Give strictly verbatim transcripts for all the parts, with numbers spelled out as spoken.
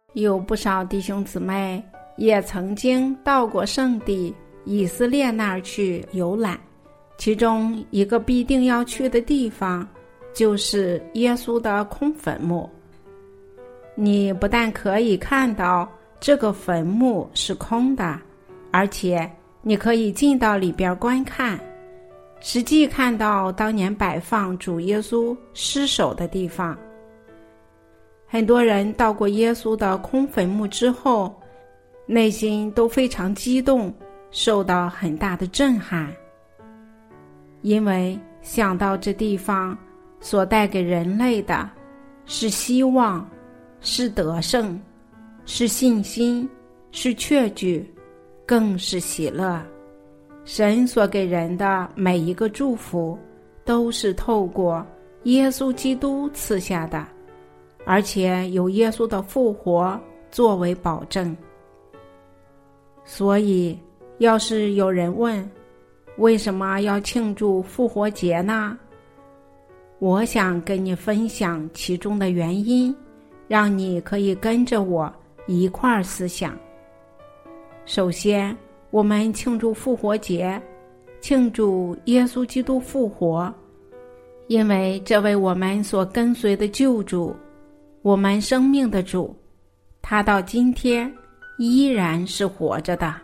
有不少弟兄姊妹也曾经到过圣地以色列那儿去游览，其中一个必定要去的地方就是耶稣的空坟墓。你不但可以看到这个坟墓是空的，而且你可以进到里边观看，实际看到当年摆放主耶稣尸首的地方。很多人到过耶稣的空坟墓之后，内心都非常激动，受到很大的震撼，因为想到这地方所带给人类的是希望，是得胜，是信心，是确据，更是喜乐。神所给人的每一个祝福都是透过耶稣基督赐下的，而且有耶稣的复活作为保证。所以要是有人问为什么要庆祝复活节呢？我想跟你分享其中的原因，让你可以跟着我一块儿思想。首先，我们庆祝复活节，庆祝耶稣基督复活，因为这位我们所跟随的救主，我们生命的主，他到今天依然是活着的。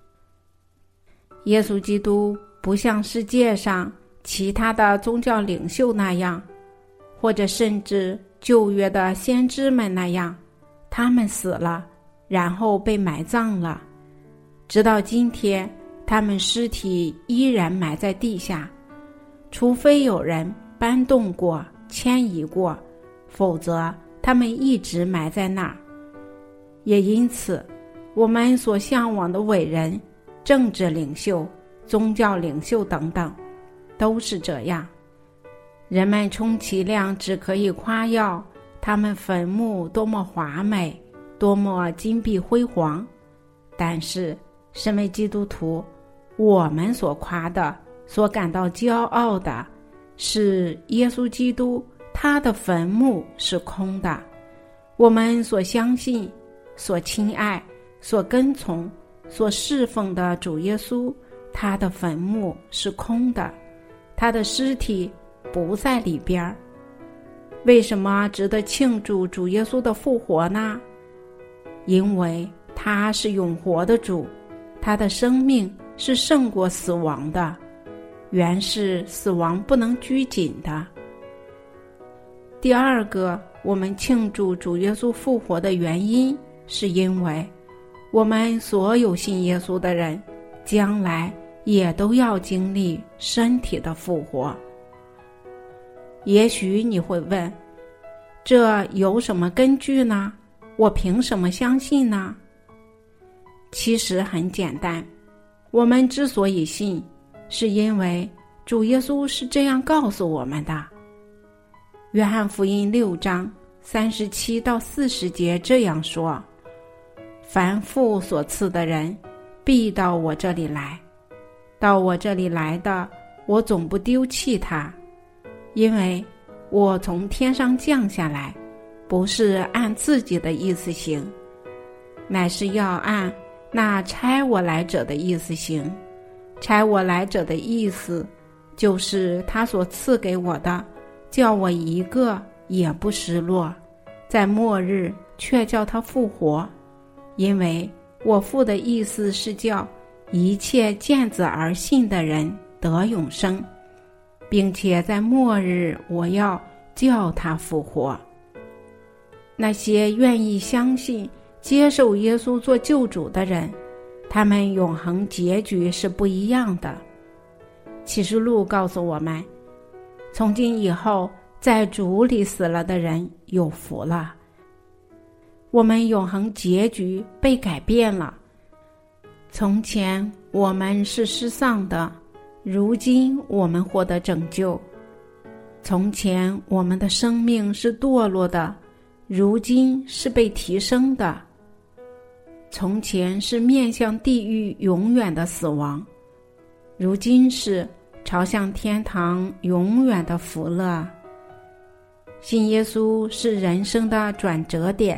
耶稣基督不像世界上其他的宗教领袖那样，或者甚至旧约的先知们那样，他们死了，然后被埋葬了，直到今天他们尸体依然埋在地下，除非有人搬动过、迁移过，否则他们一直埋在那儿。也因此，我们所向往的伟人、政治领袖、宗教领袖等等，都是这样。人们充其量只可以夸耀他们坟墓多么华美，多么金碧辉煌，但是身为基督徒，我们所夸的、所感到骄傲的是耶稣基督，他的坟墓是空的。我们所相信、所亲爱、所跟从、所侍奉的主耶稣，他的坟墓是空的，他的尸体不在里边。为什么值得庆祝主耶稣的复活呢？因为他是永活的主，他的生命是胜过死亡的，原是死亡不能拘谨的。第二个，我们庆祝主耶稣复活的原因，是因为我们所有信耶稣的人，将来也都要经历身体的复活。也许你会问，这有什么根据呢？我凭什么相信呢？其实很简单，我们之所以信，是因为主耶稣是这样告诉我们的。约翰福音六章三十七到四十节这样说：凡父所赐的人，必到我这里来；到我这里来的，我总不丢弃他，因为我从天上降下来，不是按自己的意思行，乃是要按那差我来者的意思行。差我来者的意思，就是他所赐给我的，叫我一个也不失落，在末日却叫他复活。因为我父的意思是叫一切见子而信的人得永生，并且在末日我要叫他复活。那些愿意相信、接受耶稣做救主的人，他们永恒结局是不一样的。启示录告诉我们，从今以后，在主里死了的人有福了。我们永恒结局被改变了。从前我们是失丧的，如今我们获得拯救。从前我们的生命是堕落的，如今是被提升的。从前是面向地狱永远的死亡，如今是朝向天堂永远的福乐。信耶稣是人生的转折点，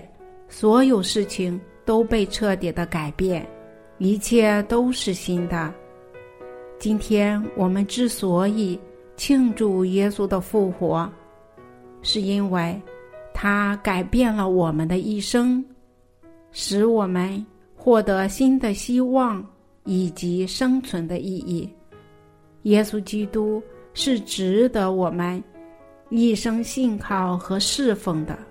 所有事情都被彻底的改变，一切都是新的。今天我们之所以庆祝耶稣的复活，是因为他改变了我们的一生，使我们获得新的希望以及生存的意义。耶稣基督是值得我们一生信靠和侍奉的。